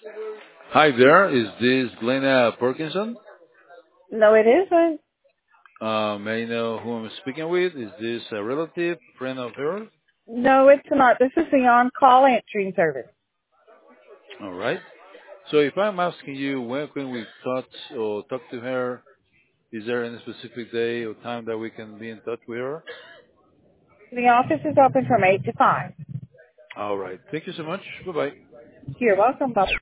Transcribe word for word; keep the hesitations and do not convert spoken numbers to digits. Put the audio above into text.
Hi there. Is this Glenna Perkinson? No, it isn't. Uh, may I know who I'm speaking with? Is this a relative, friend of hers? No, it's not. This is the on-call answering service. All right. So if I'm asking you when can we touch or talk to her, is there any specific day or time that we can be in touch with her? The office is open from eight to five. All right. Thank you so much. Bye bye. You're welcome. Bye.